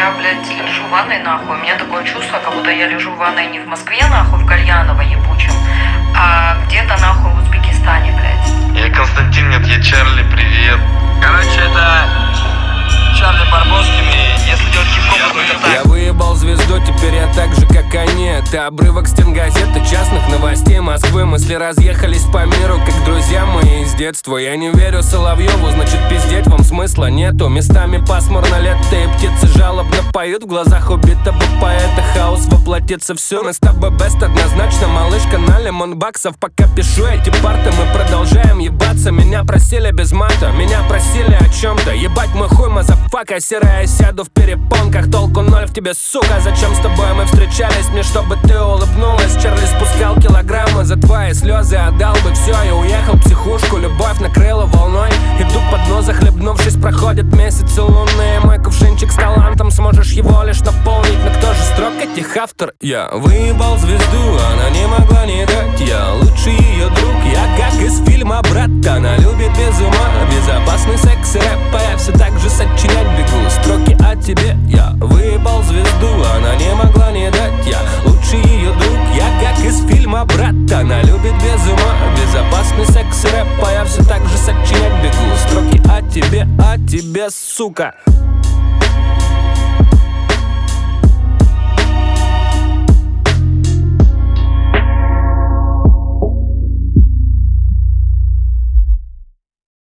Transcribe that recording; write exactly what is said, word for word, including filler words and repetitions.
я, блядь, лежу в ванной, нахуй. У меня такое чувство, как будто я лежу в ванной не в Москве, нахуй, в Кальяново ебучем, а где-то, нахуй, в Узбекистане, блядь. Я Константин, нет, я Чарли, привет. Короче, это Чарли Барбоскин, и если делать хип-хоп, то это так. Я выебал звезду, теперь я так же, как они. Это обрывок стенгазеты, частных новостей Москвы. Мысли разъехались по миру, как друзья мои из детства. Я не верю Соловьеву, значит пиздеть вам смысла нету. Местами пасмурно лето, и птицы жалобно поют. В глазах убитого поэта хаос воплотится все. Мы с тобой бест однозначно, малышка, на лимон баксов. Пока пишу эти парты, мы продолжаем ебаться. Меня просили без мата, меня просили о чем-то. Ебать мой хуй, мазафака, серая, сяду в перепонках. Толку ноль в тебе, сука, зачем с тобой мы встречались? Мне чтобы ты улыбнулась. Чарли спускал килограммы за твои слезы, отдал бы все и уехал в психушку. Любовь накрыла волной, иду по дну захлебнувшись. Проходят месяцы лунные, мой кувшинчик с талантом. Сможешь его лишь наполнить, но кто же строк этих автор? Я выебал звезду, она не могла не дать. Я лучший ее друг, я как из фильма «Брат». Она любит без ума, безопасный секс и рэп. Я все так же сочинять бегу строки о тебе. Я выебал звезду, она не могла не дать. Я лучший ее друг, я как из фильма «Брат». Она любит без ума, безопасный секс и рэп. Я все так же сочинять бегу строки о тебе, о тебе, сука.